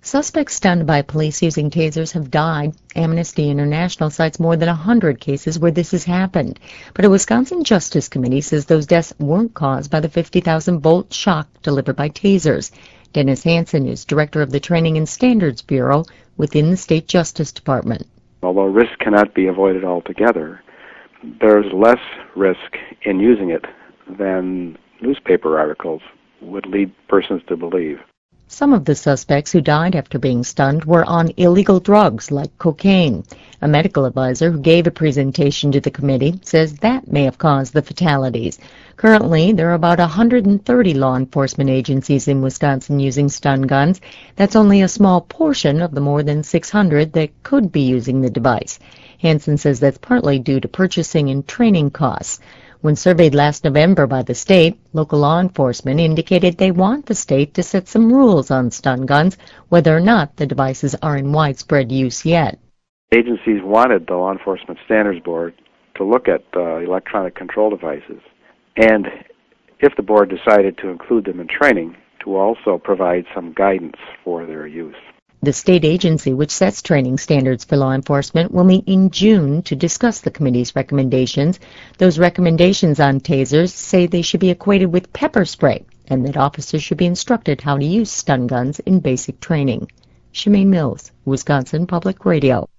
Suspects stunned by police using tasers have died. Amnesty International cites more than 100 cases where this has happened. But a Wisconsin Justice Committee says those deaths weren't caused by the 50,000-volt shock delivered by tasers. Dennis Hansen is director of the Training and Standards Bureau within the State Justice Department. Although risk cannot be avoided altogether, there's less risk in using it than newspaper articles would lead persons to believe. Some of the suspects who died after being stunned were on illegal drugs like cocaine. A medical advisor who gave a presentation to the committee says that may have caused the fatalities. Currently, there are about 130 law enforcement agencies in Wisconsin using stun guns. That's only a small portion of the more than 600 that could be using the device. Hansen says that's partly due to purchasing and training costs. When surveyed last November by the state, local law enforcement indicated they want the state to set some rules on stun guns, whether or not the devices are in widespread use yet. Agencies wanted the Law Enforcement Standards Board to look at electronic control devices, and if the board decided to include them in training, to also provide some guidance for their use. The state agency, which sets training standards for law enforcement, will meet in June to discuss the committee's recommendations. Those recommendations on tasers say they should be equated with pepper spray and that officers should be instructed how to use stun guns in basic training. Shemaine Mills, Wisconsin Public Radio.